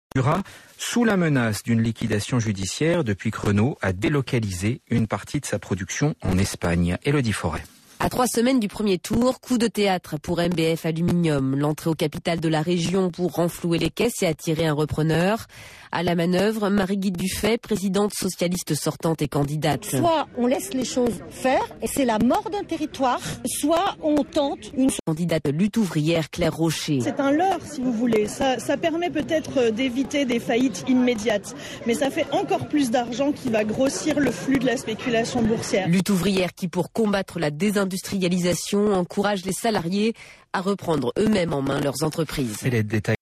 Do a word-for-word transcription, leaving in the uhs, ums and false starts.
Sous la menace d'une liquidation judiciaire depuis que Renault a délocalisé une partie de sa production en Espagne. Élodie Forêt. À trois semaines du premier tour, coup de théâtre pour M B F Aluminium. L'entrée au capital de la région pour renflouer les caisses et attirer un repreneur. À la manœuvre, Marie-Guy Dufay, présidente socialiste sortante et candidate. Soit on laisse les choses faire et c'est la mort d'un territoire, soit on tente une... Candidate lutte ouvrière Claire Rocher. C'est un leurre si vous voulez. Ça, ça permet peut-être d'éviter des faillites immédiates. Mais ça fait encore plus d'argent qui va grossir le flux de la spéculation boursière. Lutte ouvrière qui, pour combattre la désindustrialisation, encourage les salariés à reprendre eux-mêmes en main leurs entreprises. Et les détails